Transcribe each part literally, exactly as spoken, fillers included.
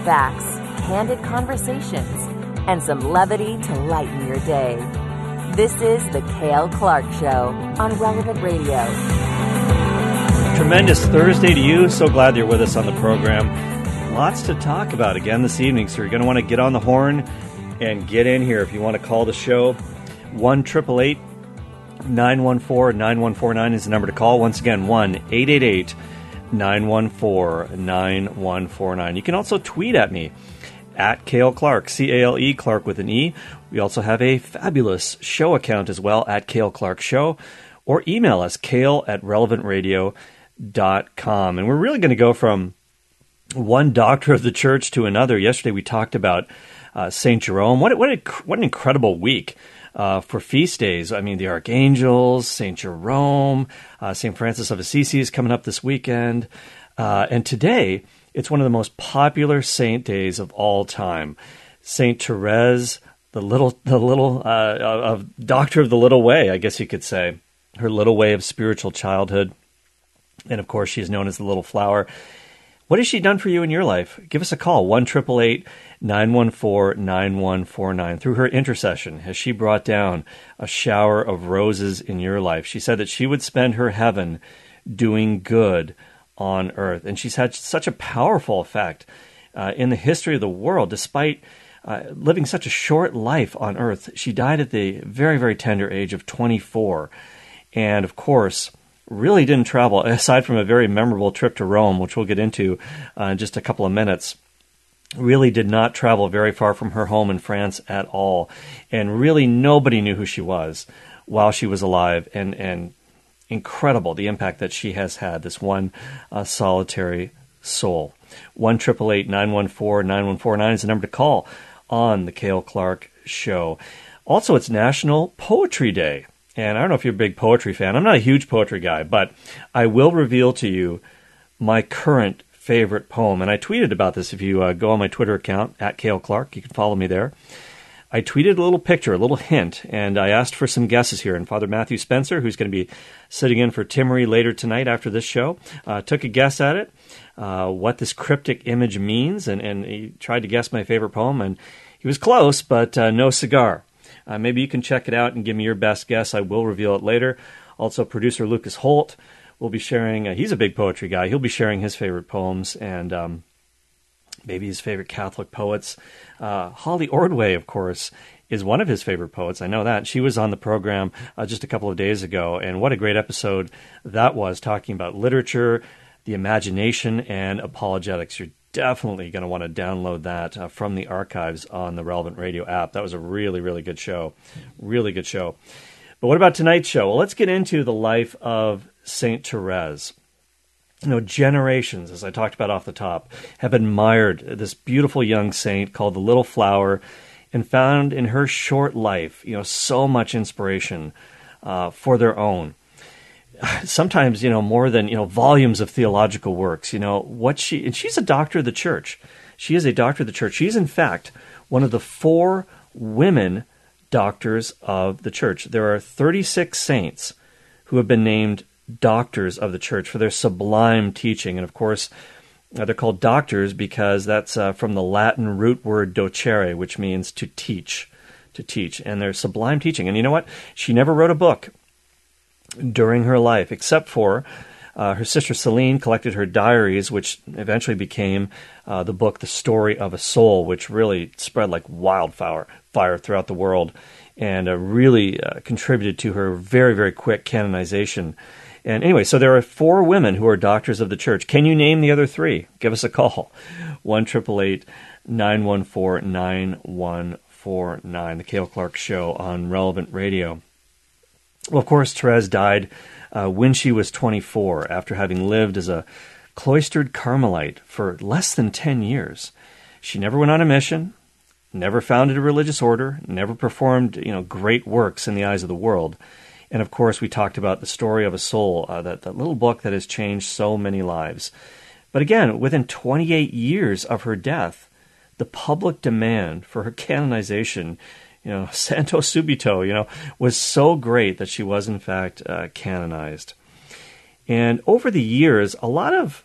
facts, candid conversations, and some levity to lighten your day. This is The Cale Clark Show on Relevant Radio. Tremendous Thursday to you. So glad you're with us on the program. Lots to talk about again this evening, so you're going to want to get on the horn and get in here. If you want to call the show, one eight eight eight, nine one four, nine one four nine is the number to call. Once again, one eight eight eight, nine one four, nine one four nine. You can also tweet at me, at Cale Clark, C A L E, Clark with an E. We also have a fabulous show account as well, at Cale Clark Show, or email us, cale at relevant radio dot com. And we're really going to go from one doctor of the church to another. Yesterday we talked about uh, Saint Jerome. What, what, a, what an incredible week uh, for feast days. I mean, the archangels, Saint Jerome, uh, Saint Francis of Assisi is coming up this weekend. Uh, and today, it's one of the most popular saint days of all time. Saint Therese, the little, the little, uh, of doctor of the little way, I guess you could say. Her little way of spiritual childhood. And of course, she's known as the little flower. What has she done for you in your life? Give us a call, one eight eight eight, nine one four, nine one four nine. Through her intercession, has she brought down a shower of roses in your life? She said that she would spend her heaven doing good on earth. And she's had such a powerful effect uh, in the history of the world. Despite uh, living such a short life on earth, she died at the very, very tender age of twenty-four. And of course, really didn't travel, aside from a very memorable trip to Rome, which we'll get into uh, in just a couple of minutes, really did not travel very far from her home in France at all. And really nobody knew who she was while she was alive. And, and incredible the impact that she has had, this one uh, solitary soul. one eight eight eight, nine one four, nine one four nine is the number to call on the Cale Clark Show. Also, it's National Poetry Day. And I don't know if you're a big poetry fan. I'm not a huge poetry guy, but I will reveal to you my current favorite poem. And I tweeted about this. If you uh, go on my Twitter account, at Cale Clark, you can follow me there. I tweeted a little picture, a little hint, and I asked for some guesses here. And Father Matthew Spencer, who's going to be sitting in for Timmery later tonight after this show, uh, took a guess at it, uh, what this cryptic image means, and, and he tried to guess my favorite poem. And he was close, but uh, no cigar. Uh, maybe you can check it out and give me your best guess. I will reveal it later. Also, producer Lucas Holt will be sharing, uh, he's a big poetry guy. He'll be sharing his favorite poems and um, maybe his favorite Catholic poets. Uh, Holly Ordway, of course, is one of his favorite poets. I know that. She was on the program uh, just a couple of days ago, and what a great episode that was, talking about literature, the imagination, and apologetics. You're definitely going to want to download that uh, from the archives on the Relevant Radio app. That was a really, really good show. Really good show. But what about tonight's show? Well, let's get into the life of Saint Therese. You know, generations, as I talked about off the top, have admired this beautiful young saint called the Little Flower and found in her short life, you know, so much inspiration uh, for their own. Sometimes, you know, more than, you know, volumes of theological works, you know, what she, and she's a doctor of the church. She is a doctor of the church. She's, in fact, one of the four women doctors of the church. There are thirty-six saints who have been named doctors of the church for their sublime teaching. And of course, uh, they're called doctors because that's uh, from the Latin root word docere, which means to teach, to teach. And their sublime teaching. And you know what? She never wrote a book during her life, except for uh, her sister Celine collected her diaries, which eventually became uh, the book The Story of a Soul, which really spread like wildfire fire throughout the world and uh, really uh, contributed to her very, very quick canonization. And anyway, so there are four women who are doctors of the church. Can you name the other three? Give us a call, one eight eight eight, nine one four, nine one four nine, The Cale Clark Show on Relevant Radio. Well, of course, Therese died uh, when she was twenty-four, after having lived as a cloistered Carmelite for less than ten years. She never went on a mission, never founded a religious order, never performed, you know, great works in the eyes of the world. And of course, we talked about The Story of a Soul, uh, that, that little book that has changed so many lives. But again, within twenty-eight years of her death, the public demand for her canonization, you know, Santo Subito, you know, was so great that she was, in fact, uh, canonized. And over the years, a lot of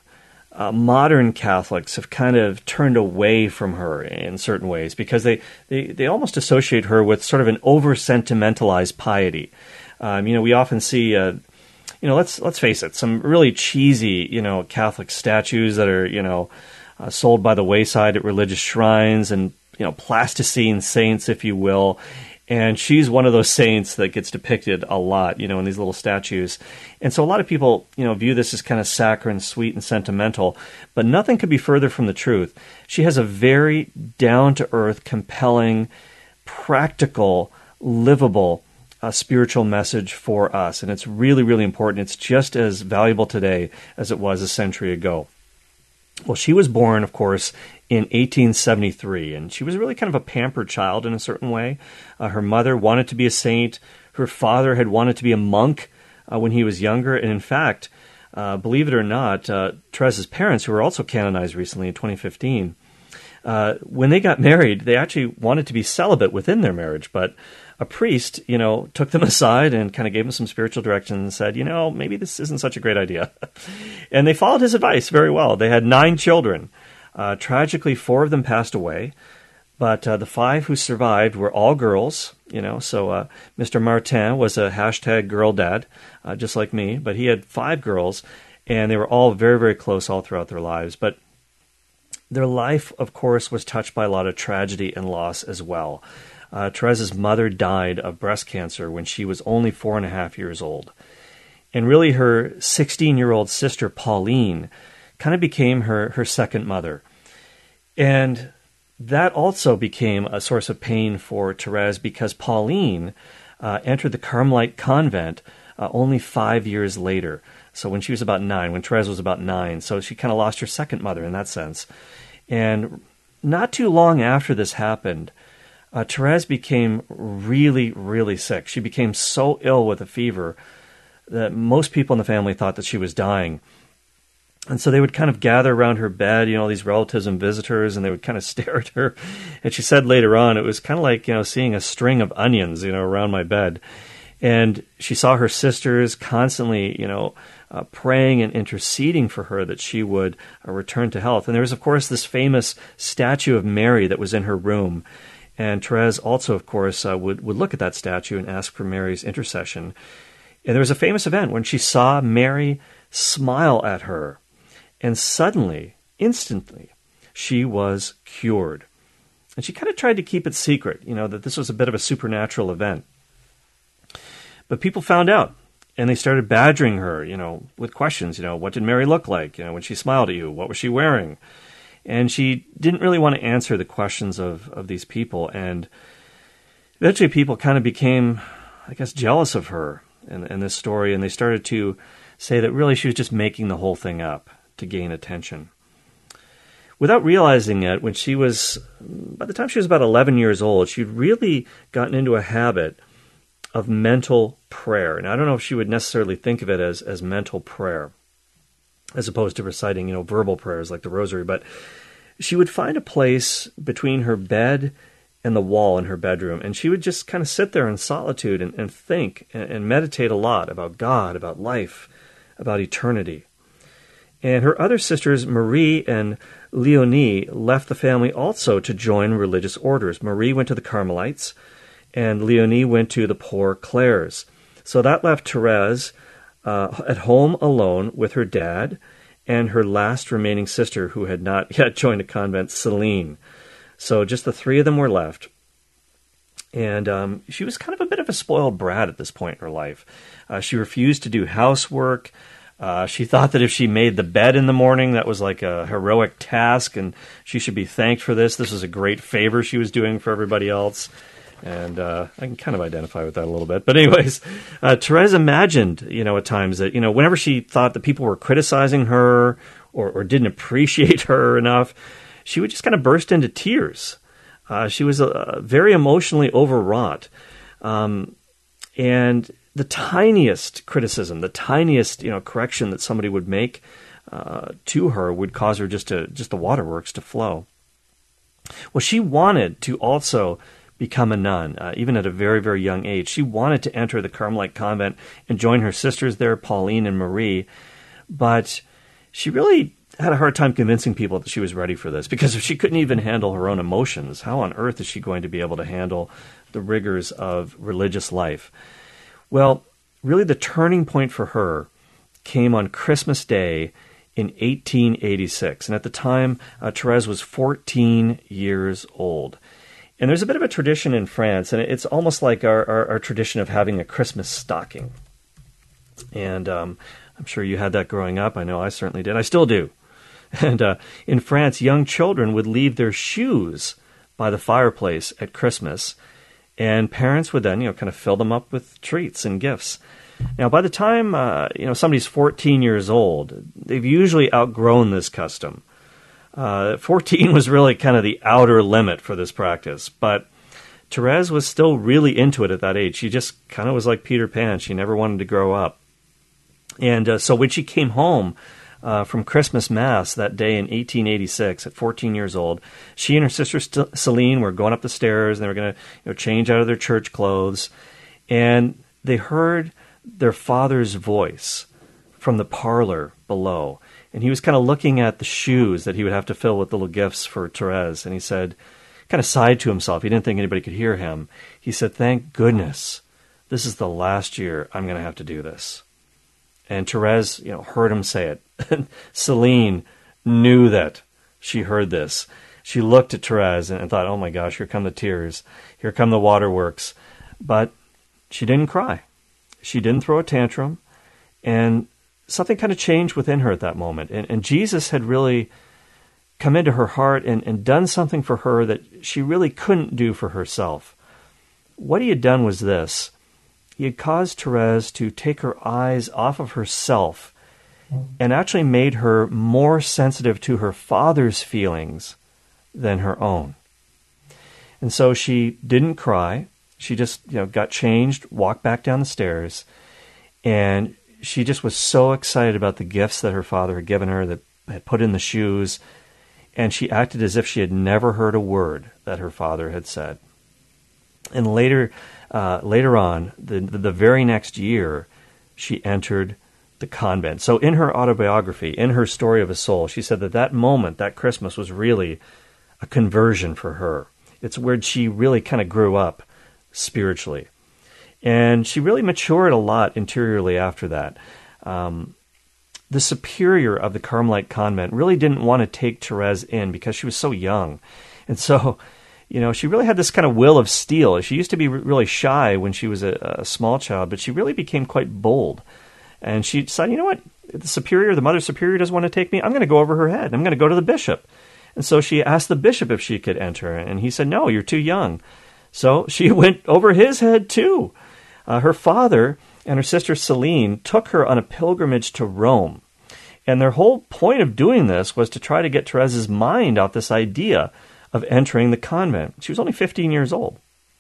uh, modern Catholics have kind of turned away from her in certain ways because they, they, they almost associate her with sort of an over-sentimentalized piety. Um, you know, we often see, uh, you know, let's let's face it, some really cheesy, you know, Catholic statues that are, you know, uh, sold by the wayside at religious shrines and, you know, plasticine saints, if you will. And she's one of those saints that gets depicted a lot, you know, in these little statues. And so a lot of people, you know, view this as kind of saccharine, sweet, and sentimental. But nothing could be further from the truth. She has a very down-to-earth, compelling, practical, livable uh, spiritual message for us. And it's really, really important. It's just as valuable today as it was a century ago. Well, she was born, of course, in eighteen seventy-three, and she was really kind of a pampered child in a certain way. Uh, her mother wanted to be a saint. Her father had wanted to be a monk uh, when he was younger. And in fact, uh, believe it or not, uh, Therese's parents, who were also canonized recently in twenty fifteen, uh, when they got married, they actually wanted to be celibate within their marriage, but a priest, you know, took them aside and kind of gave them some spiritual direction and said, you know, maybe this isn't such a great idea. And they followed his advice very well. They had nine children. Uh, tragically, four of them passed away, but uh, the five who survived were all girls, you know, so uh, Mister Martin was a hashtag girl dad, uh, just like me, but he had five girls, and they were all very, very close all throughout their lives. But their life, of course, was touched by a lot of tragedy and loss as well. Uh, Therese's mother died of breast cancer when she was only four and a half years old. And really her sixteen-year-old sister, Pauline, kind of became her, her second mother. And that also became a source of pain for Therese because Pauline uh, entered the Carmelite convent uh, only five years later. So when she was about nine, when Therese was about nine. So she kind of lost her second mother in that sense. And not too long after this happened, Uh, Therese became really, really sick. She became so ill with a fever that most people in the family thought that she was dying. And so they would kind of gather around her bed, you know, these relatives and visitors, and they would kind of stare at her. And she said later on, it was kind of like, you know, seeing a string of onions, you know, around my bed. And she saw her sisters constantly, you know, uh, praying and interceding for her that she would uh, return to health. And there was, of course, this famous statue of Mary that was in her room. And Therese also, of course, uh, would, would look at that statue and ask for Mary's intercession. And there was a famous event when she saw Mary smile at her. And suddenly, instantly, she was cured. And she kind of tried to keep it secret, you know, that this was a bit of a supernatural event. But people found out, and they started badgering her, you know, with questions. You know, what did Mary look like, you know, when she smiled at you? What was she wearing? And she didn't really want to answer the questions of, of these people. And eventually people kind of became, I guess, jealous of her in, in this story. And they started to say that really she was just making the whole thing up to gain attention. Without realizing it, when she was, by the time she was about eleven years old, she'd really gotten into a habit of mental prayer. And I don't know if she would necessarily think of it as, as mental prayer, as opposed to reciting, you know, verbal prayers like the rosary. But she would find a place between her bed and the wall in her bedroom, and she would just kind of sit there in solitude and, and think and, and meditate a lot about God, about life, about eternity. And her other sisters, Marie and Leonie, left the family also to join religious orders. Marie went to the Carmelites, and Leonie went to the Poor Clares. So that left Therese Uh, at home alone with her dad and her last remaining sister who had not yet joined a convent, Celine. So just the three of them were left. And um, she was kind of a bit of a spoiled brat at this point in her life. Uh, she refused to do housework. Uh, she thought that if she made the bed in the morning, that was like a heroic task, and she should be thanked for this. This was a great favor she was doing for everybody else. And uh, I can kind of identify with that a little bit. But anyways, uh, Therese imagined, you know, at times that, you know, whenever she thought that people were criticizing her or, or didn't appreciate her enough, she would just kind of burst into tears. Uh, she was uh, very emotionally overwrought. Um, and the tiniest criticism, the tiniest, you know, correction that somebody would make uh, to her would cause her just to, just the waterworks to flow. Well, she wanted to also become a nun, uh, even at a very, very young age. She wanted to enter the Carmelite convent and join her sisters there, Pauline and Marie, but she really had a hard time convincing people that she was ready for this, because if she couldn't even handle her own emotions, how on earth is she going to be able to handle the rigors of religious life? Well, really the turning point for her came on Christmas Day in eighteen eighty-six. And at the time, uh, Therese was fourteen years old. And there's a bit of a tradition in France, and it's almost like our, our, our tradition of having a Christmas stocking. And um, I'm sure you had that growing up. I know I certainly did. I still do. And uh, in France, young children would leave their shoes by the fireplace at Christmas, and parents would then, you know, kind of fill them up with treats and gifts. Now, by the time, uh, you know, somebody's fourteen years old, they've usually outgrown this custom. Uh, fourteen was really kind of the outer limit for this practice, but Therese was still really into it at that age. She just kind of was like Peter Pan. She never wanted to grow up. And uh, so when she came home uh, from Christmas Mass that day in eighteen eighty-six at fourteen years old, she and her sister St- Celine were going up the stairs, and they were going to, you know, change out of their church clothes, and they heard their father's voice from the parlor below. And he was kind of looking at the shoes that he would have to fill with little gifts for Therese. And he said, kind of sighed to himself. He didn't think anybody could hear him. He said, "Thank goodness, this is the last year I'm going to have to do this." And Therese, you know, heard him say it. And Celine knew that she heard this. She looked at Therese and thought, oh my gosh, here come the tears. Here come the waterworks. But she didn't cry. She didn't throw a tantrum. And something kind of changed within her at that moment. And, and Jesus had really come into her heart and, and done something for her that she really couldn't do for herself. What he had done was this. He had caused Therese to take her eyes off of herself and actually made her more sensitive to her father's feelings than her own. And so she didn't cry. She just, you know, got changed, walked back down the stairs, and she just was so excited about the gifts that her father had given her, that had put in the shoes, and she acted as if she had never heard a word that her father had said. And later, uh, later on, the, the very next year, she entered the convent. So in her autobiography, in her story of a soul, she said that that moment, that Christmas, was really a conversion for her. It's where she really kind of grew up spiritually. And she really matured a lot interiorly after that. Um, the superior of the Carmelite convent really didn't want to take Therese in because she was so young. And so, you know, she really had this kind of will of steel. She used to be really shy when she was a, a small child, but she really became quite bold. And she decided, you know what, the superior, the mother superior doesn't want to take me. I'm going to go over her head. I'm going to go to the bishop. And so she asked the bishop if she could enter. And he said, no, you're too young. So she went over his head too. Uh, her father and her sister Celine took her on a pilgrimage to Rome. And their whole point of doing this was to try to get Therese's mind off this idea of entering the convent. She was only fifteen years old.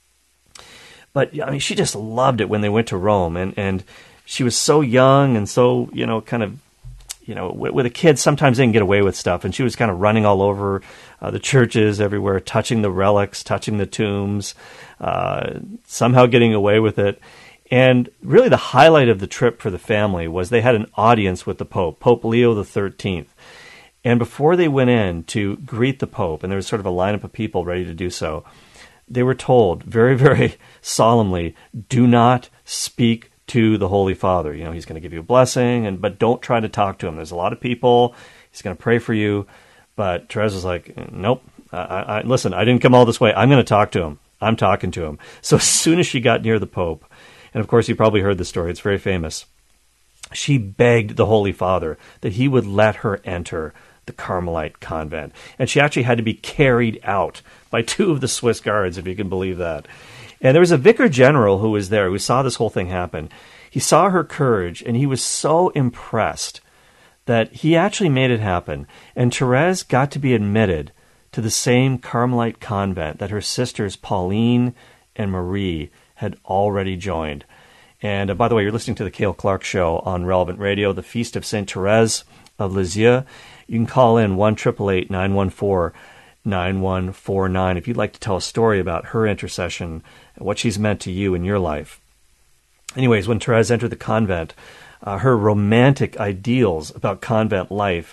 But I mean, she just loved it when they went to Rome. And, and she was so young and so, you know, kind of, you know, with, with a kid, sometimes they can get away with stuff. And she was kind of running all over uh, the churches everywhere, touching the relics, touching the tombs, uh, somehow getting away with it. And really the highlight of the trip for the family was they had an audience with the Pope, Pope Leo the thirteenth. And before they went in to greet the Pope, and there was sort of a lineup of people ready to do so, they were told very, very solemnly, do not speak to the Holy Father. You know, he's going to give you a blessing, and but don't try to talk to him. There's a lot of people. He's going to pray for you. But Therese was like, nope. I, I, listen, I didn't come all this way. I'm going to talk to him. I'm talking to him. So as soon as she got near the Pope, and of course you probably heard the story, it's very famous, she begged the Holy Father that he would let her enter the Carmelite convent. And she actually had to be carried out by two of the Swiss guards, if you can believe that. And there was a vicar general who was there, who saw this whole thing happen. He saw her courage, and he was so impressed that he actually made it happen. And Therese got to be admitted to the same Carmelite convent that her sisters Pauline and Marie had already joined. And uh, by the way, you're listening to the Cale Clark Show on Relevant Radio, the Feast of Saint Therese of Lisieux. You can call in one eight eight eight, nine one four, nine one four nine if you'd like to tell a story about her intercession and what she's meant to you in your life. Anyways, when Therese entered the convent, uh, her romantic ideals about convent life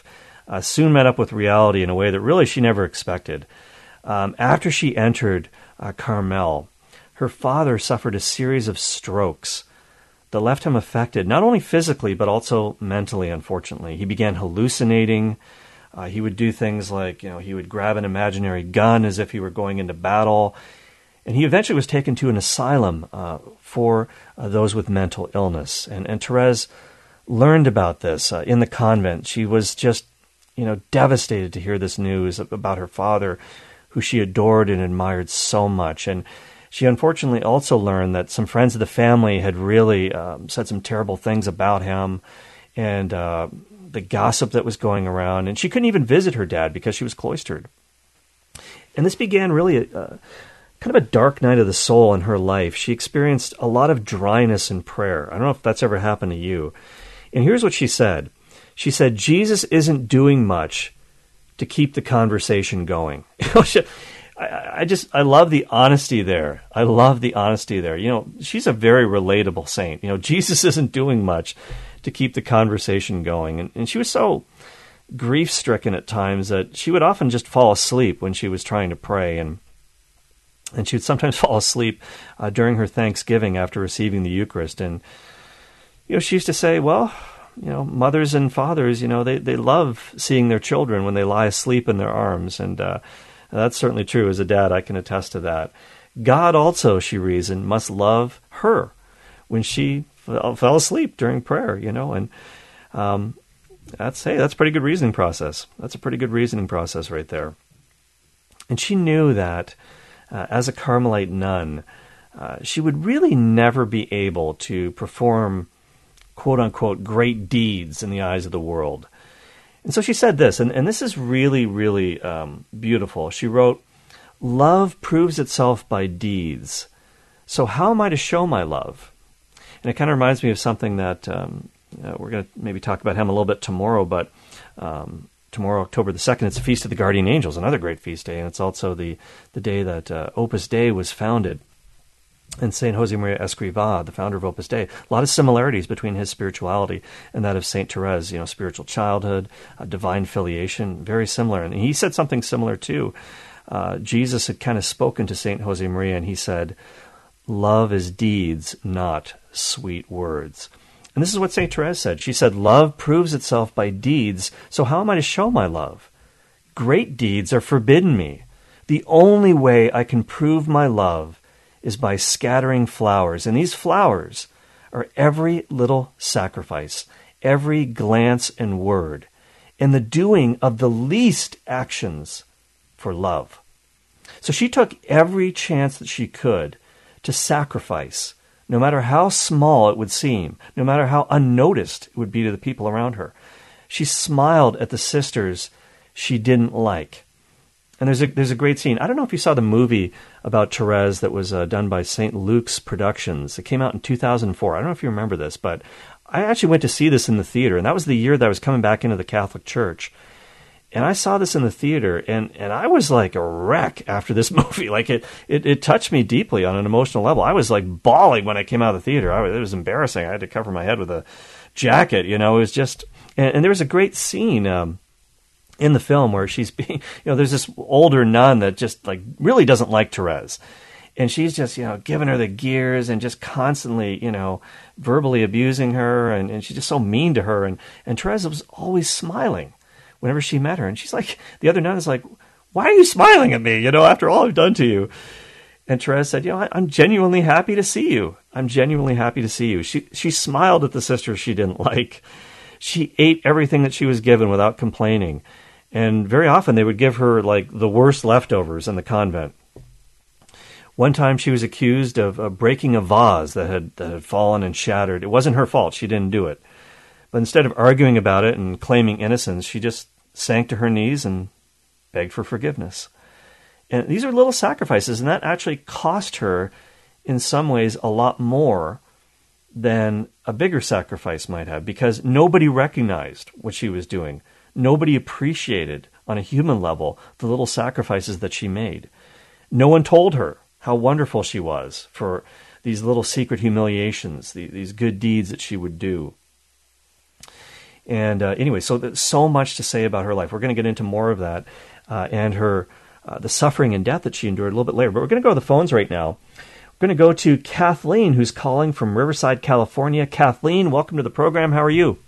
uh, soon met up with reality in a way that really she never expected. Um, after she entered uh, Carmel, her father suffered a series of strokes that left him affected, not only physically, but also mentally, unfortunately. He began hallucinating. Uh, he would do things like, you know, he would grab an imaginary gun as if he were going into battle. And he eventually was taken to an asylum uh, for uh, those with mental illness. And, and Therese learned about this uh, in the convent. She was just, you know, devastated to hear this news about her father, who she adored and admired so much. And she unfortunately also learned that some friends of the family had really um, said some terrible things about him, and uh, the gossip that was going around. And she couldn't even visit her dad because she was cloistered. And this began really a, a, kind of a dark night of the soul in her life. She experienced a lot of dryness in prayer. I don't know if that's ever happened to you. And here's what she said. She said, Jesus isn't doing much to keep the conversation going. I, I just, I love the honesty there. I love the honesty there. You know, she's a very relatable saint. You know, Jesus isn't doing much to keep the conversation going. And, and she was so grief-stricken at times that she would often just fall asleep when she was trying to pray. And and she would sometimes fall asleep uh, during her Thanksgiving after receiving the Eucharist. And, you know, she used to say, well, you know, mothers and fathers, you know, they, they love seeing their children when they lie asleep in their arms. And uh, that's certainly true. As a dad, I can attest to that. God also, she reasoned, must love her when she fell, fell asleep during prayer, you know. And um, that's, hey, that's a pretty good reasoning process. That's a pretty good reasoning process right there. And she knew that uh, as a Carmelite nun, uh, she would really never be able to perform quote-unquote great deeds in the eyes of the world. And so she said this, and, and this is really, really um, beautiful. She wrote, love proves itself by deeds. So how am I to show my love? And it kind of reminds me of something that um, uh, we're going to maybe talk about him a little bit tomorrow, but um, tomorrow, October the second, it's the Feast of the Guardian Angels, another great feast day, and it's also the, the day that uh, Opus Dei was founded. And Saint Josemaria Escrivá, the founder of Opus Dei, a lot of similarities between his spirituality and that of Saint Therese, you know, spiritual childhood, uh, divine filiation, very similar. And he said something similar too. Uh, Jesus had kind of spoken to Saint Josemaria, and he said, love is deeds, not sweet words. And this is what Saint Therese said. She said, love proves itself by deeds, so how am I to show my love? Great deeds are forbidden me. The only way I can prove my love is by scattering flowers. And these flowers are every little sacrifice, every glance and word, and the doing of the least actions for love. So she took every chance that she could to sacrifice, no matter how small it would seem, no matter how unnoticed it would be to the people around her. She smiled at the sisters she didn't like. And there's a there's a great scene. I don't know if you saw the movie about Therese that was uh, done by Saint Luke's Productions. It came out in two thousand four. I don't know if you remember this, but I actually went to see this in the theater, and that was the year that I was coming back into the Catholic Church. And I saw this in the theater, and, and I was like a wreck after this movie. Like it, it it touched me deeply on an emotional level. I was like bawling when I came out of the theater. I was, it was embarrassing. I had to cover my head with a jacket. You know, it was just. And, and there was a great scene. Um, in the film where she's being, you know, there's this older nun that just like really doesn't like Therese. And she's just, you know, giving her the gears and just constantly, you know, verbally abusing her. And, and she's just so mean to her. And, and Therese was always smiling whenever she met her. And she's like, the other nun is like, why are you smiling at me? You know, after all I've done to you. And Therese said, you know, I, I'm genuinely happy to see you. I'm genuinely happy to see you. She, she smiled at the sisters she didn't like. She ate everything that she was given without complaining. And very often they would give her like the worst leftovers in the convent. One time she was accused of uh, breaking a vase that had, that had fallen and shattered. It wasn't her fault. She didn't do it. But instead of arguing about it and claiming innocence, she just sank to her knees and begged for forgiveness. And these are little sacrifices, and that actually cost her in some ways a lot more than a bigger sacrifice might have, because nobody recognized what she was doing. Nobody appreciated, on a human level, the little sacrifices that she made. No one told her how wonderful she was for these little secret humiliations, these good deeds that she would do. And uh, anyway, so there's so much to say about her life. We're going to get into more of that uh, and her uh, the suffering and death that she endured a little bit later. But we're going to go to the phones right now. We're going to go to Kathleen, who's calling from Riverside, California. Kathleen, welcome to the program. How are you?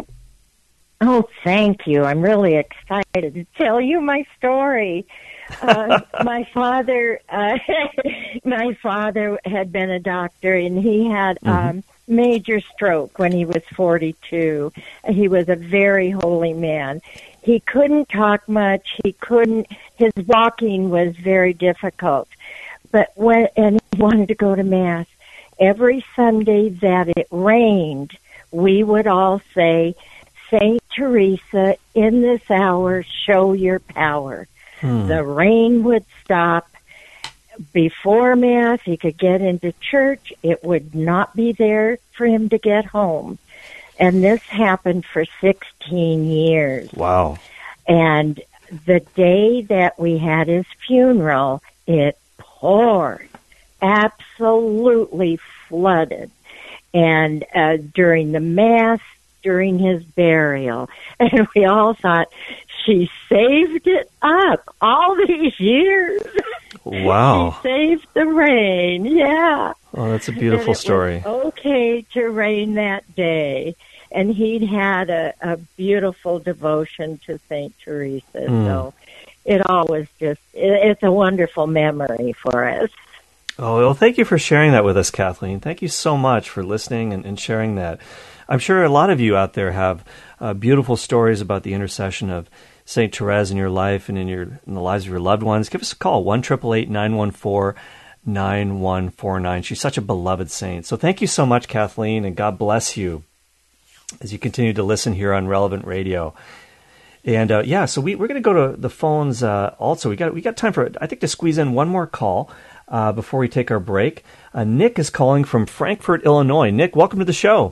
Oh, thank you. I'm really excited to tell you my story. Uh, my father, uh, my father had been a doctor, and he had mm-hmm. um, major stroke when he was forty-two. He was a very holy man. He couldn't talk much. He couldn't. His walking was very difficult. But when and he wanted to go to Mass every Sunday that it rained, we would all say, "Saint Teresa, in this hour, show your power." Hmm. The rain would stop. Before Mass, he could get into church. It would not be there for him to get home. And this happened for sixteen years. Wow. And the day that we had his funeral, it poured, absolutely flooded. And uh, during the Mass, during his burial, and we all thought, she saved it up all these years. Wow. She saved the rain, yeah. Oh, that's a beautiful and it story. Was okay to rain that day. And he'd had a, a beautiful devotion to Saint Teresa. Mm. So it all was just, it, it's a wonderful memory for us. Oh, well, thank you for sharing that with us, Kathleen. Thank you so much for listening and, and sharing that. I'm sure a lot of you out there have uh, beautiful stories about the intercession of Saint Therese in your life and in your in the lives of your loved ones. Give us a call, one eight eight eight, nine one four, nine one four nine. She's such a beloved saint. So thank you so much, Kathleen, and God bless you as you continue to listen here on Relevant Radio. And uh, yeah, so we, we're going to go to the phones uh, also. We got we got time for, I think, to squeeze in one more call uh, before we take our break. Uh, Nick is calling from Frankfort, Illinois. Nick, welcome to the show.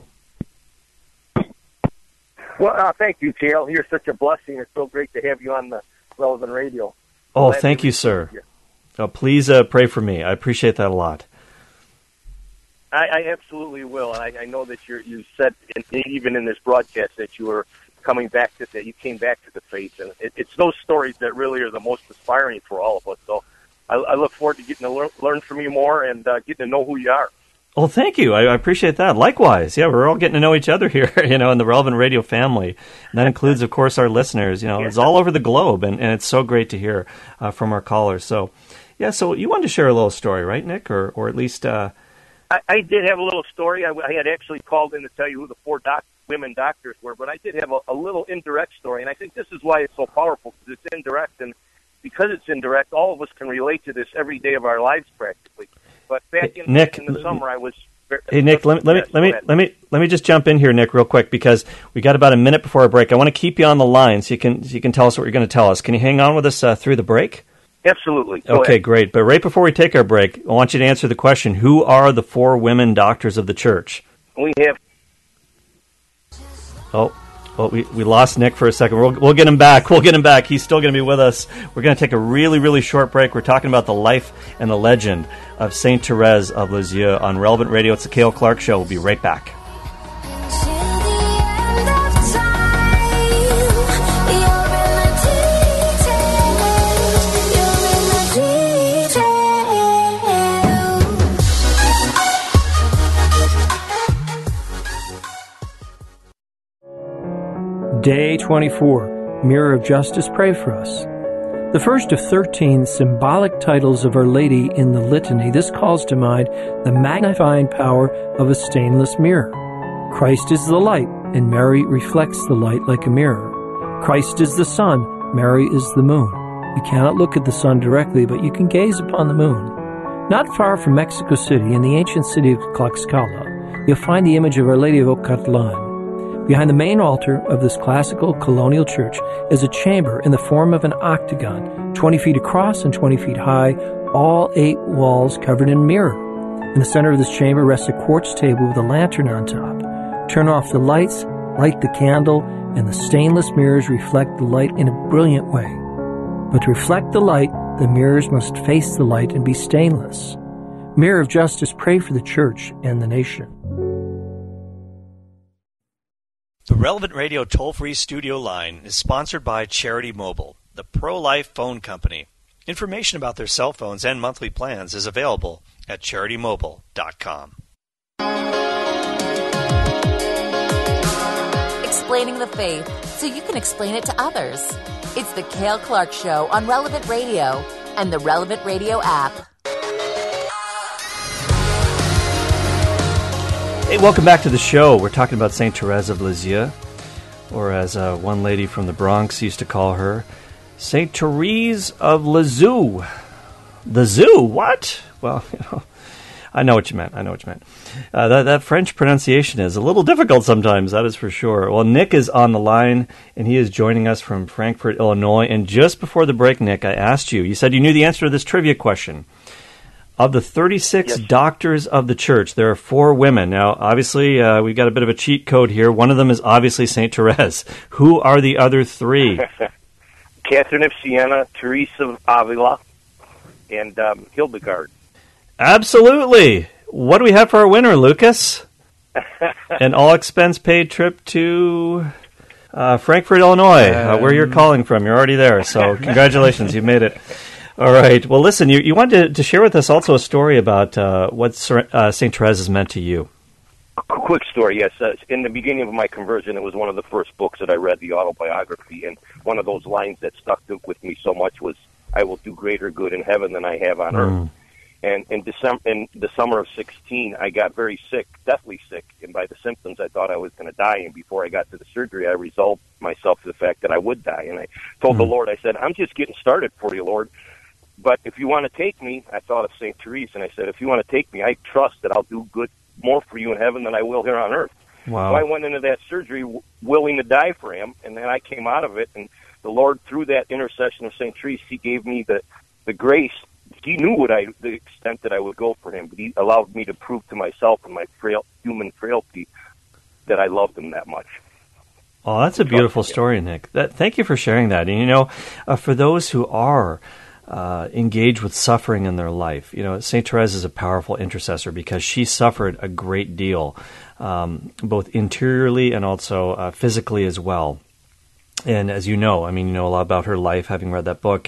Well, uh, thank you, K L. You're such a blessing. It's so great to have you on the Relevant Radio. Oh, Glad thank you, sir. You. Oh, please uh, pray for me. I appreciate that a lot. I, I absolutely will. I, I know that you're, you said, in, even in this broadcast, that you were coming back to that. You came back to the faith, and it, it's those stories that really are the most inspiring for all of us. So, I, I look forward to getting to learn, learn from you more and uh, getting to know who you are. Well, thank you. I, I appreciate that. Likewise. Yeah, we're all getting to know each other here, you know, in the Relevant Radio family. And that includes, of course, our listeners. You know, yeah. It's all over the globe, and, and it's so great to hear uh, from our callers. So, yeah, so you wanted to share a little story, right, Nick? Or, or at least... Uh... I, I did have a little story. I, I had actually called in to tell you who the four doc, women doctors were, but I did have a, a little indirect story, and I think this is why it's so powerful, because it's indirect, and because it's indirect, all of us can relate to this every day of our lives practically. But back in, Nick, in the summer, I was. Very, hey, Nick, let me let me let me let me let me just jump in here, Nick, real quick, because we got about a minute before our break. I want to keep you on the line so you can so you can tell us what you're going to tell us. Can you hang on with us uh, through the break? Absolutely. Go okay, ahead. Great. But right before we take our break, I want you to answer the question: who are the four women doctors of the church? We have. Oh. Well, we, we lost Nick for a second. We'll, we'll get him back. We'll get him back. He's still going to be with us. We're going to take a really, really short break. We're talking about the life and the legend of Saint Therese of Lisieux on Relevant Radio. It's the Cale Clark Show. We'll be right back. Day twenty-four, Mirror of Justice, pray for us. The first of thirteen symbolic titles of Our Lady in the Litany, this calls to mind the magnifying power of a stainless mirror. Christ is the light, and Mary reflects the light like a mirror. Christ is the sun, Mary is the moon. You cannot look at the sun directly, but you can gaze upon the moon. Not far from Mexico City, in the ancient city of Tlaxcala, you'll find the image of Our Lady of Ocatlan. Behind the main altar of this classical colonial church is a chamber in the form of an octagon, twenty feet across and twenty feet high, all eight walls covered in mirror. In the center of this chamber rests a quartz table with a lantern on top. Turn off the lights, light the candle, and the stainless mirrors reflect the light in a brilliant way. But to reflect the light, the mirrors must face the light and be stainless. Mirror of Justice, pray for the church and the nation. The Relevant Radio toll-free studio line is sponsored by Charity Mobile, the pro-life phone company. Information about their cell phones and monthly plans is available at charity mobile dot com. Explaining the faith so you can explain it to others. It's the Cale Clark Show on Relevant Radio and the Relevant Radio app. Hey, welcome back to the show. We're talking about Saint Therese of Lisieux, or as uh, one lady from the Bronx used to call her, Saint Therese of Lisieux. The zoo? What? Well, you know, I know what you meant. I know what you meant. Uh, that, that French pronunciation is a little difficult sometimes, that is for sure. Well, Nick is on the line, and he is joining us from Frankfort, Illinois. And just before the break, Nick, I asked you, you said you knew the answer to this trivia question. Of the thirty-six yes. doctors of the church, there are four women. Now, obviously, uh, we've got a bit of a cheat code here. One of them is obviously Saint Therese. Who are the other three? Catherine of Siena, Teresa of Avila, and um, Hildegard. Absolutely. What do we have for our winner, Lucas? An all-expense-paid trip to uh, Frankfort, Illinois, um, uh, where you're calling from. You're already there, so congratulations. You made it. All right. Well, listen, you, you wanted to, to share with us also a story about uh, what uh, Saint Therese has meant to you. Quick story, yes. Uh, in the beginning of my conversion, it was one of the first books that I read, the autobiography, and one of those lines that stuck with me so much was, I will do greater good in heaven than I have on mm. earth. And in December, in the summer of sixteen, I got very sick, deathly sick, and by the symptoms, I thought I was going to die. And before I got to the surgery, I resolved myself to the fact that I would die. And I told mm. the Lord, I said, I'm just getting started for you, Lord. But if you want to take me, I thought of Saint Therese, and I said, if you want to take me, I trust that I'll do good more for you in heaven than I will here on earth. Wow. So I went into that surgery w- willing to die for him, and then I came out of it, and the Lord, through that intercession of Saint Therese, he gave me the, the grace. He knew what I, the extent that I would go for him, but he allowed me to prove to myself and my frail, human frailty that I loved him that much. Oh, that's a beautiful story, Nick. That, thank you for sharing that. And, you know, uh, for those who are Uh, engage with suffering in their life. You know, Saint Therese is a powerful intercessor because she suffered a great deal, um, both interiorly and also uh, physically as well. And as you know, I mean, you know a lot about her life, having read that book.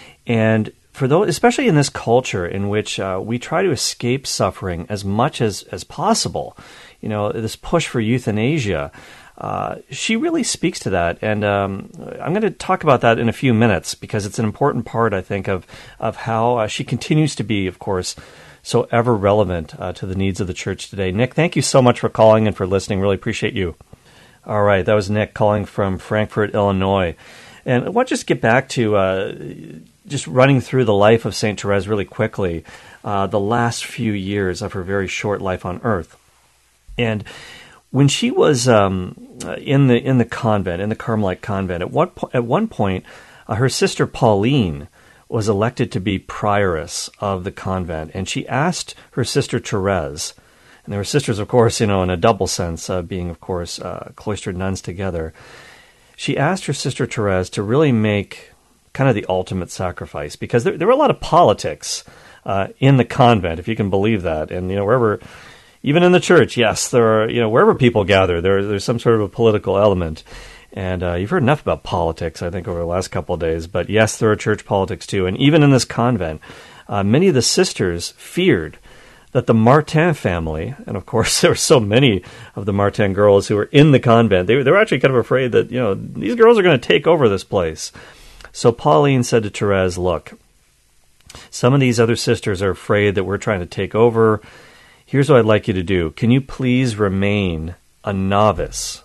And for those, especially in this culture in which uh, we try to escape suffering as much as, as possible, you know, this push for euthanasia, Uh, she really speaks to that, and um, I'm going to talk about that in a few minutes because it's an important part, I think, of of how uh, she continues to be, of course, so ever relevant uh, to the needs of the church today. Nick, thank you so much for calling and for listening. Really appreciate you. All right, that was Nick calling from Frankfort, Illinois. And I want to just get back to uh, just running through the life of Saint Therese really quickly, uh, the last few years of her very short life on earth. And when she was um, in the in the convent, in the Carmelite convent, at one po- at one point, uh, her sister Pauline was elected to be prioress of the convent, and she asked her sister Therese, and they were sisters, of course, you know, in a double sense, uh, being, of course, uh, cloistered nuns together. She asked her sister Therese to really make kind of the ultimate sacrifice because there, there were a lot of politics uh, in the convent, if you can believe that, and you know wherever. Even in the church, yes, there are, you know, wherever people gather, there, there's some sort of a political element. And uh, you've heard enough about politics, I think, over the last couple of days. But yes, there are church politics too. And even in this convent, uh, many of the sisters feared that the Martin family, and of course there were so many of the Martin girls who were in the convent, they were, they were actually kind of afraid that, you know, these girls are going to take over this place. So Pauline said to Therese, look, some of these other sisters are afraid that we're trying to take over. Here's what I'd like you to do. Can you please remain a novice?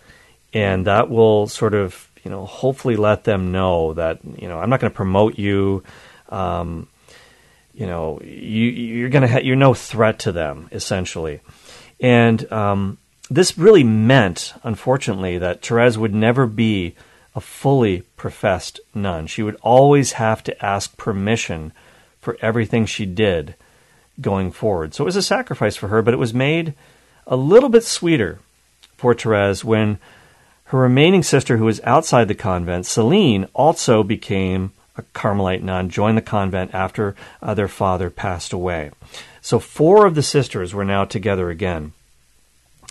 And that will sort of, you know, hopefully let them know that, you know, I'm not going to promote you. Um, you know, you, you're going to ha- you're no threat to them, essentially. And um, this really meant, unfortunately, that Therese would never be a fully professed nun. She would always have to ask permission for everything she did going forward. So it was a sacrifice for her, but it was made a little bit sweeter for Therese when her remaining sister, who was outside the convent, Celine, also became a Carmelite nun, joined the convent after uh, their father passed away. So four of the sisters were now together again.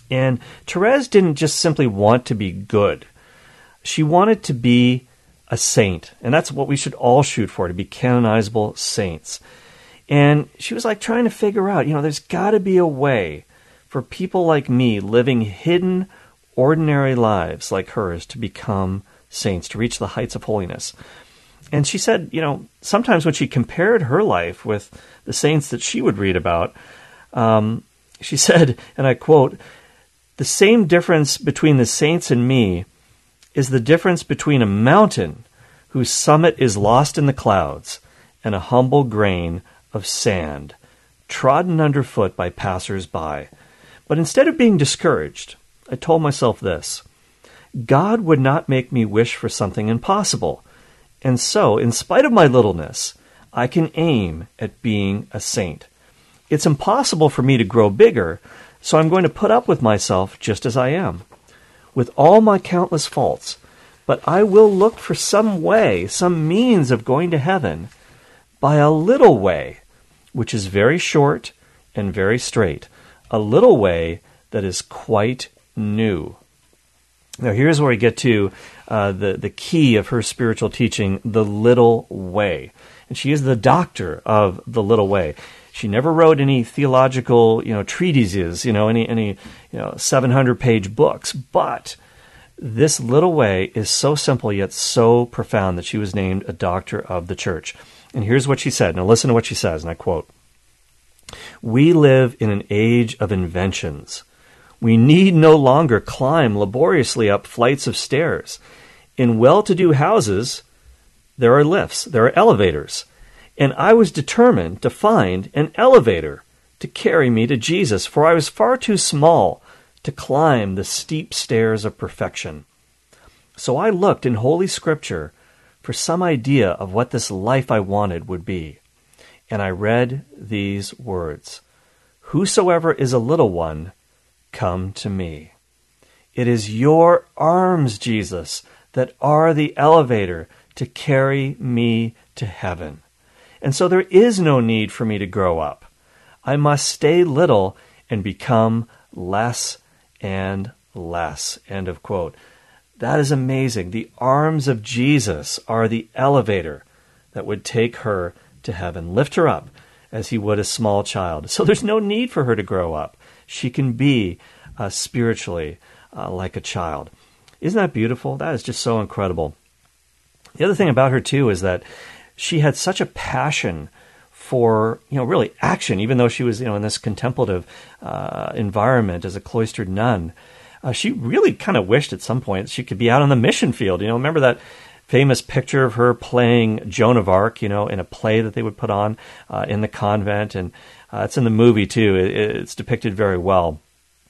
And Therese didn't just simply want to be good. She wanted to be a saint. And that's what we should all shoot for, to be canonizable saints. And she was like trying to figure out, you know, there's got to be a way for people like me living hidden, ordinary lives like hers to become saints, to reach the heights of holiness. And she said, you know, sometimes when she compared her life with the saints that she would read about, um, she said, and I quote, "The same difference between the saints and me is the difference between a mountain whose summit is lost in the clouds and a humble grain of sand, trodden underfoot by passers-by. But instead of being discouraged, I told myself this: God would not make me wish for something impossible. And so, in spite of my littleness, I can aim at being a saint. It's impossible for me to grow bigger, so I'm going to put up with myself just as I am, with all my countless faults. But I will look for some way, some means of going to heaven by a little way, which is very short and very straight, a little way that is quite new." Now, here's where we get to uh, the, the key of her spiritual teaching, the little way. And she is the doctor of the little way. She never wrote any theological, you know, treatises, you know, any, any you know, seven hundred page books. But this little way is so simple yet so profound that she was named a doctor of the church. And here's what she said. Now, listen to what she says, and I quote, "We live in an age of inventions. We need no longer climb laboriously up flights of stairs. In well-to-do houses, there are lifts, there are elevators. And I was determined to find an elevator to carry me to Jesus, for I was far too small to climb the steep stairs of perfection. So I looked in Holy Scripture for some idea of what this life I wanted would be. And I read these words: Whosoever is a little one, come to me. It is your arms, Jesus, that are the elevator to carry me to heaven. And so there is no need for me to grow up. I must stay little and become less and less." End of quote. That is amazing. The arms of Jesus are the elevator that would take her to heaven, lift her up as he would a small child. So there's no need for her to grow up. She can be uh, spiritually uh, like a child. Isn't that beautiful? That is just so incredible. The other thing about her, too, is that she had such a passion for, you know, really action, even though she was, you know, in this contemplative uh, environment as a cloistered nun. Uh, she really kind of wished at some point she could be out on the mission field. You know, remember that famous picture of her playing Joan of Arc, you know, in a play that they would put on uh, in the convent, and uh, it's in the movie too. It, it's depicted very well.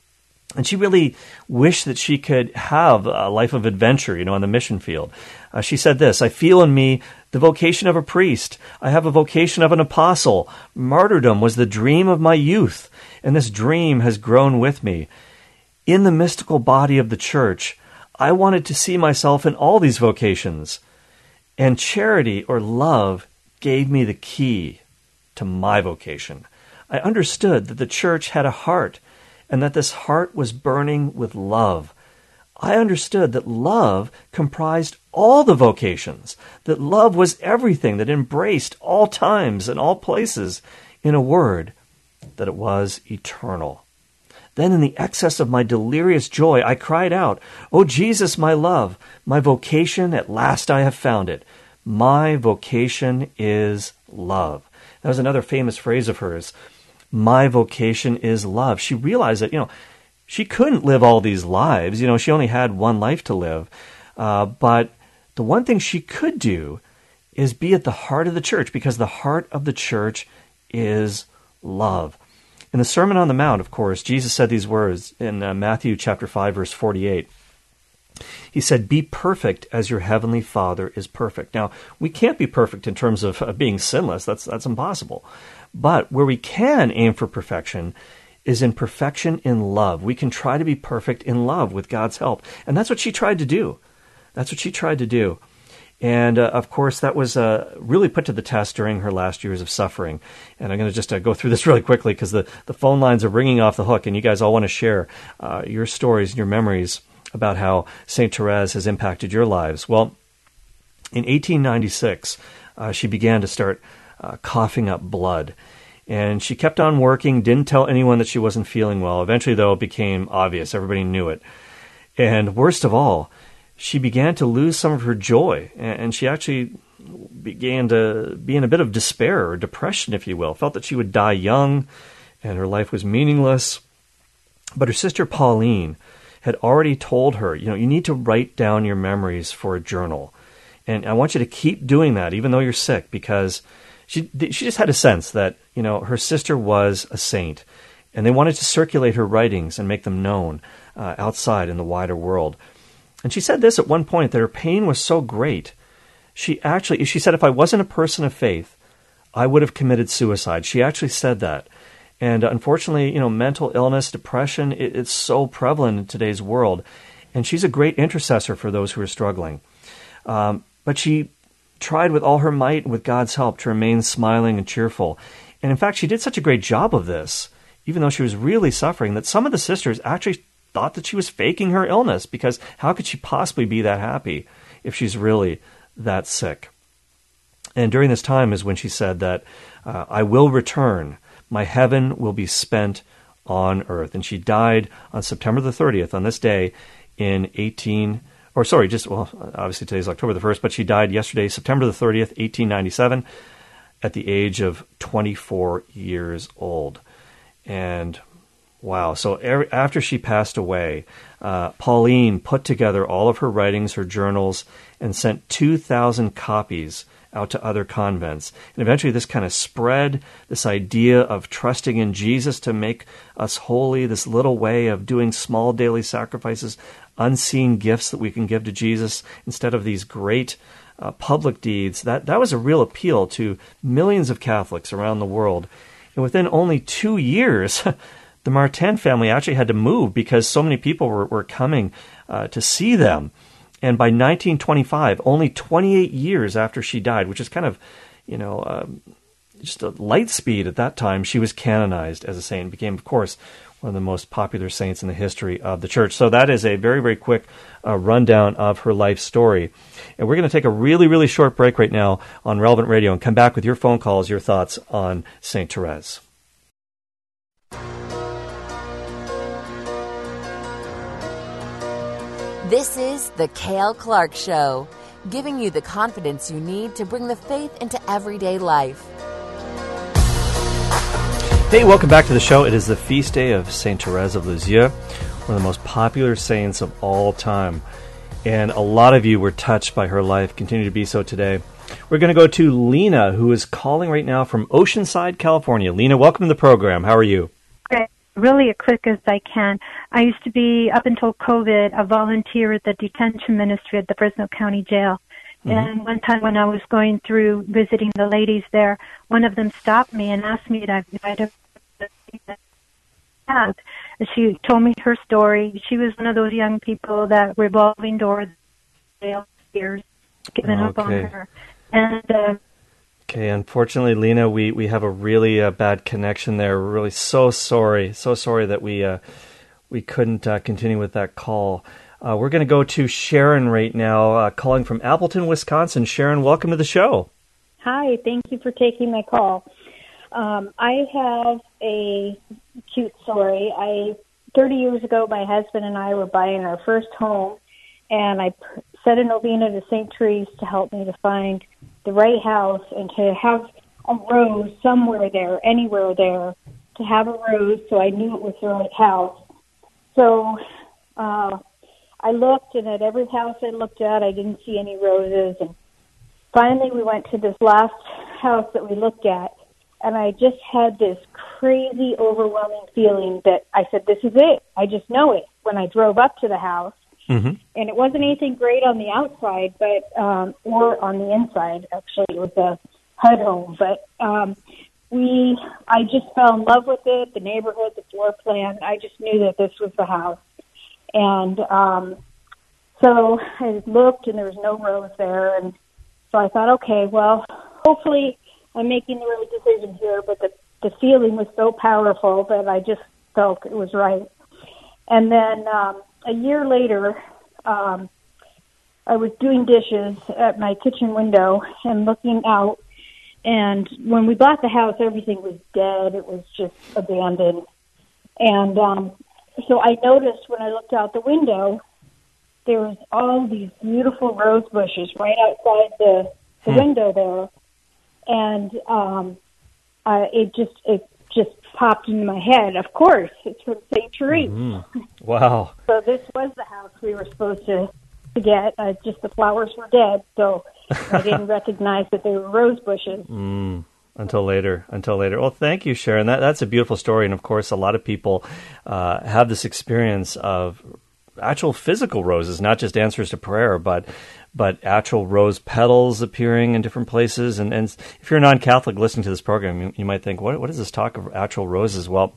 And she really wished that she could have a life of adventure, you know, on the mission field. Uh, she said this: "I feel in me the vocation of a priest. I have a vocation of an apostle. Martyrdom was the dream of my youth, and this dream has grown with me. In the mystical body of the church, I wanted to see myself in all these vocations, and charity or love gave me the key to my vocation. I understood that the church had a heart, and that this heart was burning with love. I understood that love comprised all the vocations, that love was everything, that embraced all times and all places. In a word, that it was eternal. Then in the excess of my delirious joy, I cried out, 'O Jesus, my love, my vocation, at last I have found it. My vocation is love.'" That was another famous phrase of hers. My vocation is love. She realized that, you know, she couldn't live all these lives. You know, she only had one life to live. Uh, but the one thing she could do is be at the heart of the church, because the heart of the church is love. In the Sermon on the Mount, of course, Jesus said these words in uh, Matthew chapter five, verse forty-eight. He said, "Be perfect as your heavenly Father is perfect." Now, we can't be perfect in terms of uh, being sinless. That's that's impossible. But where we can aim for perfection is in perfection in love. We can try to be perfect in love with God's help. And that's what she tried to do. That's what she tried to do. And, uh, of course, that was uh, really put to the test during her last years of suffering. And I'm going to just uh, go through this really quickly because the, the phone lines are ringing off the hook, and you guys all want to share uh, your stories and your memories about how Saint Therese has impacted your lives. Well, in eighteen ninety-six, uh, she began to start uh, coughing up blood. And she kept on working, didn't tell anyone that she wasn't feeling well. Eventually, though, it became obvious. Everybody knew it. And worst of all, she began to lose some of her joy, and she actually began to be in a bit of despair or depression, if you will, felt that she would die young and her life was meaningless. But her sister Pauline had already told her, you know, you need to write down your memories for a journal. And I want you to keep doing that, even though you're sick, because she she just had a sense that, you know, her sister was a saint, and they wanted to circulate her writings and make them known uh, outside in the wider world. And she said this at one point, that her pain was so great, she actually, she said, if I wasn't a person of faith, I would have committed suicide. She actually said that. And unfortunately, you know, mental illness, depression, it, it's so prevalent in today's world. And she's a great intercessor for those who are struggling. Um, but she tried with all her might, with God's help, to remain smiling and cheerful. And in fact, she did such a great job of this, even though she was really suffering, that some of the sisters actually thought that she was faking her illness, because how could she possibly be that happy if she's really that sick? And during this time is when she said that, uh, I will return, my heaven will be spent on earth. And she died on September the thirtieth, on this day in eighteen, or sorry, just, well, obviously today's October the first, but she died yesterday, September the thirtieth, eighteen ninety-seven, at the age of twenty-four years old. And wow. So every, after she passed away, uh, Pauline put together all of her writings, her journals, and sent two thousand copies out to other convents. And eventually this kind of spread, this idea of trusting in Jesus to make us holy, this little way of doing small daily sacrifices, unseen gifts that we can give to Jesus instead of these great uh, public deeds. That, that was a real appeal to millions of Catholics around the world. And within only two years... the Martin family actually had to move because so many people were, were coming uh, to see them. And by nineteen twenty-five, only twenty-eight years after she died, which is kind of, you know, um, just a light speed at that time, she was canonized as a saint and became, of course, one of the most popular saints in the history of the church. So that is a very, very quick uh, rundown of her life story. And we're going to take a really, really short break right now on Relevant Radio and come back with your phone calls, your thoughts on Saint Therese. This is the Cale Clark Show, giving you the confidence you need to bring the faith into everyday life. Hey, welcome back to the show. It is the feast day of Saint Therese of Lisieux, one of the most popular saints of all time. And a lot of you were touched by her life, continue to be so today. We're going to go to Lena, who is calling right now from Oceanside, California. Lena, welcome to the program. How are you? Really as quick as I can. I used to be, up until COVID, a volunteer at the detention ministry at the Fresno County Jail. Mm-hmm. And one time when I was going through visiting the ladies there, one of them stopped me and asked me if I'd ever had. She told me her story. She was one of those young people that revolving door jail years, giving okay. up on her. And uh, Okay, unfortunately, Lena, we, we have a really uh, bad connection there. We're really so sorry, so sorry that we uh, we couldn't uh, continue with that call. Uh, we're going to go to Sharon right now, uh, calling from Appleton, Wisconsin. Sharon, welcome to the show. Hi, thank you for taking my call. Um, I have a cute story. I thirty years ago, my husband and I were buying our first home, and I said a novena to Saint Therese to help me to find the right house and to have a rose somewhere there, anywhere there, to have a rose so I knew it was the right house. So uh, I looked, and at every house I looked at, I didn't see any roses. And finally we went to this last house that we looked at, and I just had this crazy, overwhelming feeling that I said, this is it. I just know it. When I drove up to the house, mm-hmm. and it wasn't anything great on the outside, but um, or on the inside, actually. It was a H U D home. But um, we, I just fell in love with it, the neighborhood, the floor plan. I just knew that this was the house. And um, so I looked, and there was no rose there. And So I thought, okay, well, hopefully I'm making the right decision here, but the, the feeling was so powerful that I just felt it was right. And then um, a year later, um, I was doing dishes at my kitchen window and looking out. And when we bought the house, everything was dead. It was just abandoned. And um, so I noticed when I looked out the window, there was all these beautiful rose bushes right outside the, the hmm. window there. And um, uh, it just it just popped into my head. Of course, it's from Saint Therese. Mm-hmm. Wow. So this was the house we were supposed to, to get. Uh, just the flowers were dead, so I didn't recognize that they were rose bushes. Mm. Until later, until later. Well, thank you, Sharon. That, that's a beautiful story. And, of course, a lot of people uh, have this experience of actual physical roses, not just answers to prayer, but but actual rose petals appearing in different places. And, and if you're a non-Catholic listening to this program, you, you might think, what, what is this talk of actual roses? Well,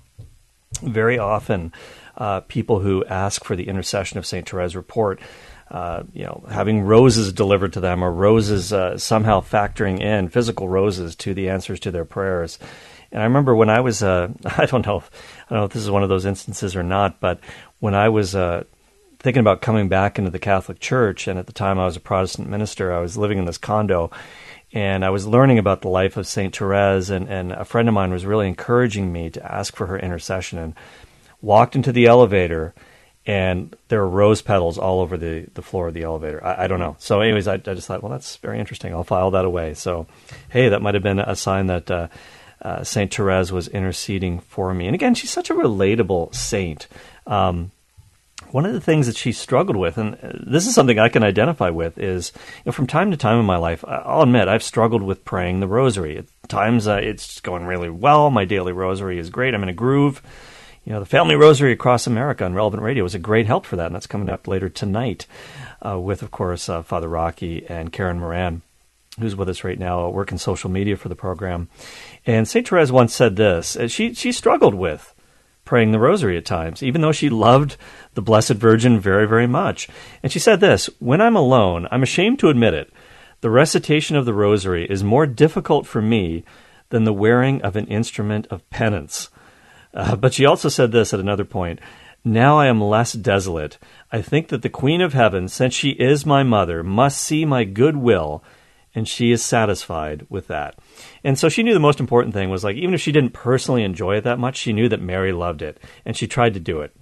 very often uh, people who ask for the intercession of Saint Therese report Uh, you know, having roses delivered to them, or roses uh, somehow factoring in physical roses to the answers to their prayers. And I remember when I was, uh, I don't know, if, I don't know if this is one of those instances or not, but when I was uh, thinking about coming back into the Catholic Church, and at the time I was a Protestant minister, I was living in this condo, and I was learning about the life of Saint Therese, and, and a friend of mine was really encouraging me to ask for her intercession, and walked into the elevator, and there were rose petals all over the, the floor of the elevator. I, I don't know. So anyways, I, I just thought, well, that's very interesting. I'll file that away. So, hey, that might have been a sign that uh, uh, Saint Therese was interceding for me. And again, she's such a relatable saint. Um, one of the things that she struggled with, and this is something I can identify with, is you know, from time to time in my life, I'll admit I've struggled with praying the rosary. At times uh, it's going really well. My daily rosary is great. I'm in a groove. You know, the Family Rosary Across America on Relevant Radio was a great help for that, and that's coming up later tonight uh, with, of course, uh, Father Rocky and Karen Moran, who's with us right now, working social media for the program. And Saint Therese once said this. She, she struggled with praying the rosary at times, even though she loved the Blessed Virgin very, very much. And she said this, "When I'm alone, I'm ashamed to admit it, the recitation of the rosary is more difficult for me than the wearing of an instrument of penance." Uh, but she also said this at another point, "Now I am less desolate. I think that the Queen of Heaven, since she is my mother, must see my good will, and she is satisfied with that." And so she knew the most important thing was, like, even if she didn't personally enjoy it that much, she knew that Mary loved it, and she tried to do it.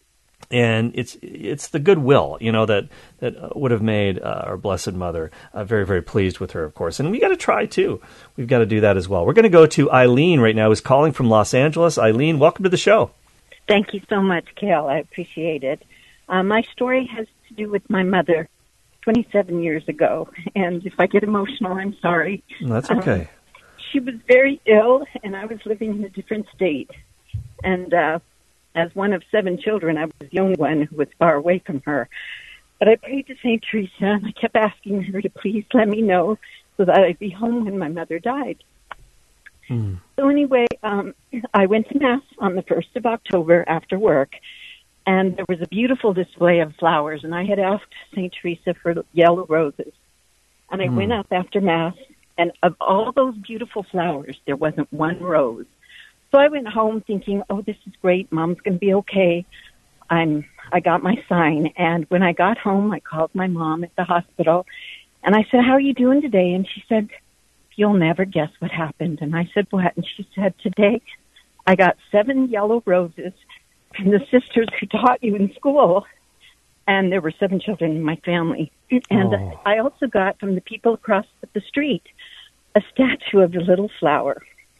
And it's it's the goodwill, you know, that that would have made uh, our Blessed Mother uh, very, very pleased with her, of course. And we got to try, too. We've got to do that as well. We're going to go to Eileen right now, who's calling from Los Angeles. Eileen, welcome to the show. Thank you so much, Cal. I appreciate it. Uh, my story has to do with my mother twenty-seven years ago. And if I get emotional, I'm sorry. That's okay. Um, she was very ill, and I was living in a different state. And uh as one of seven children, I was the only one who was far away from her. But I prayed to Saint Teresa, and I kept asking her to please let me know so that I'd be home when my mother died. Mm. So anyway, um, I went to Mass on the first of October after work, and there was a beautiful display of flowers, and I had asked Saint Teresa for yellow roses. And I mm. went up after Mass, and of all those beautiful flowers, there wasn't one rose. So I went home thinking, oh, this is great. Mom's going to be okay. I'm, I got my sign. And when I got home, I called my mom at the hospital. And I said, how are you doing today? And she said, you'll never guess what happened. And I said, what? And she said, today I got seven yellow roses from the sisters who taught you in school. And there were seven children in my family. And oh. I also got from the people across the street a statue of the little flower.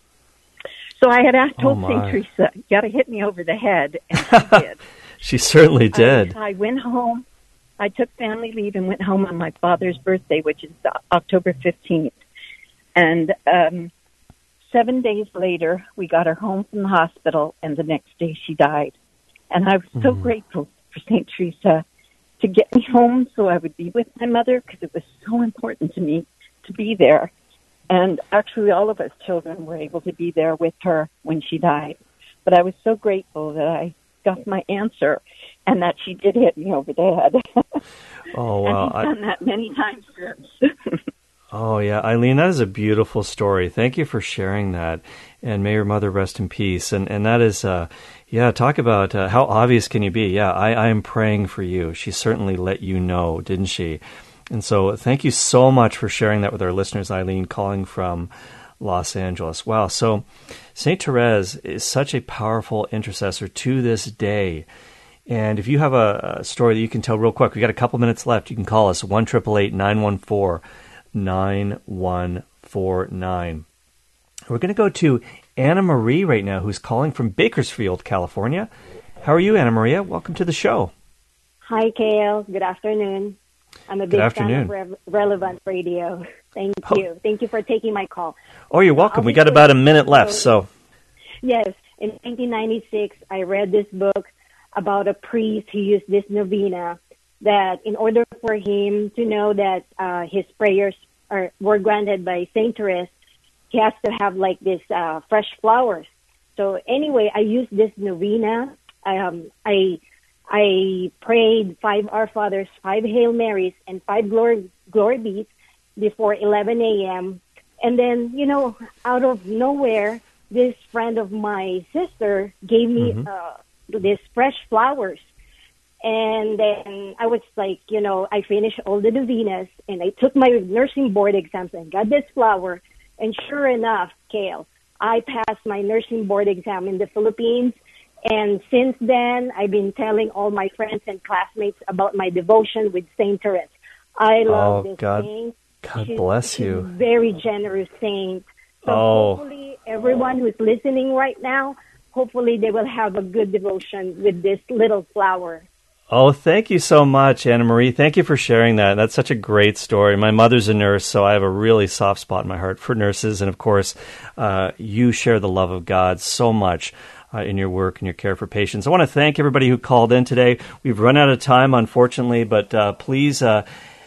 So I had asked, told oh Saint Teresa, you got to hit me over the head, and she did. She certainly did. I, I went home. I took family leave and went home on my father's birthday, which is October fifteenth. And um, seven days later, we got her home from the hospital, and the next day she died. And I was so mm. grateful for Saint Teresa to get me home so I would be with my mother, because it was so important to me to be there. And actually, all of us children were able to be there with her when she died. But I was so grateful that I got my answer and that she did hit me over the head. Oh, wow. And she's done that many times since. Oh, yeah. Eileen, that is a beautiful story. Thank you for sharing that. And may your mother rest in peace. And and that is, uh, yeah, talk about uh, how obvious can you be? Yeah, I, I am praying for you. She certainly let you know, didn't she? And so thank you so much for sharing that with our listeners, Eileen, calling from Los Angeles. Wow. So Saint Therese is such a powerful intercessor to this day. And if you have a, a story that you can tell real quick, we got a couple minutes left. You can call us one eight eight eight, nine one four, nine one four nine. We're going to go to Anna Marie right now, who's calling from Bakersfield, California. How are you, Anna Maria? Welcome to the show. Hi, Kale. Good afternoon. I'm a Good big afternoon. fan of Re- Relevant Radio. Thank Oh. you. Thank you for taking my call. Oh, you're welcome. I'll We be got quick. about a minute left, so... Yes. In nineteen ninety-six, I read this book about a priest who used this novena that in order for him to know that uh, his prayers are, were granted by Saint Therese, he has to have like this uh, fresh flowers. So anyway, I used this novena. Um, I I prayed five Our Fathers, five Hail Marys, and five Glory, glory Bees before eleven a.m. And then, you know, out of nowhere, this friend of my sister gave me Mhm. uh, this fresh flowers. And then I was like, you know, I finished all the novenas and I took my nursing board exams and got this flower. And sure enough, Kale, I passed my nursing board exam in the Philippines. And since then, I've been telling all my friends and classmates about my devotion with Saint Therese. I love Oh, this God- saint. God She's- bless she's you. a very generous saint. So Oh. hopefully everyone who's listening right now, hopefully they will have a good devotion with this little flower. Oh, thank you so much, Anna Marie. Thank you for sharing that. That's such a great story. My mother's a nurse, so I have a really soft spot in my heart for nurses. And, of course, uh, you share the love of God so much uh, in your work and your care for patients. I want to thank everybody who called in today. We've run out of time, unfortunately, but uh, please uh,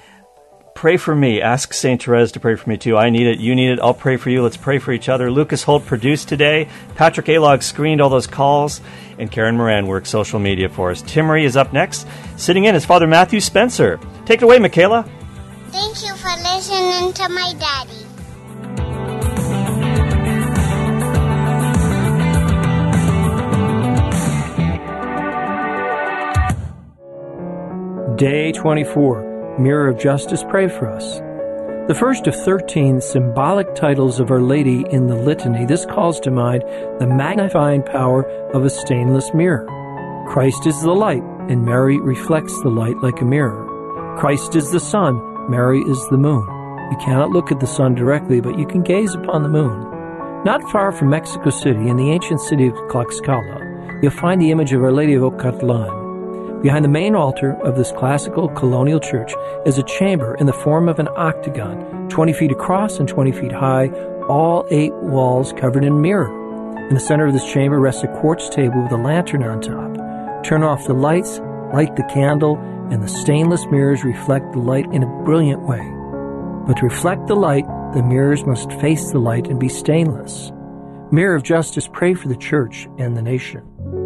pray for me. Ask Saint Therese to pray for me, too. I need it. You need it. I'll pray for you. Let's pray for each other. Lucas Holt produced today. Patrick Alog screened all those calls. And Karen Moran works social media for us. Tim Marie is up next. Sitting in is Father Matthew Spencer. Take it away, Michaela. Thank you for listening to my daddy. Day twenty-four, Mirror of Justice, pray for us. The first of thirteen symbolic titles of Our Lady in the Litany, this calls to mind the magnifying power of a stainless mirror. Christ is the light, and Mary reflects the light like a mirror. Christ is the sun, Mary is the moon. You cannot look at the sun directly, but you can gaze upon the moon. Not far from Mexico City, in the ancient city of Tlaxcala, you'll find the image of Our Lady of Ocatlan. Behind the main altar of this classical colonial church is a chamber in the form of an octagon, twenty feet across and twenty feet high, all eight walls covered in mirror. In the center of this chamber rests a quartz table with a lantern on top. Turn off the lights, light the candle, and the stainless mirrors reflect the light in a brilliant way. But to reflect the light, the mirrors must face the light and be stainless. Mirror of Justice, pray for the church and the nation.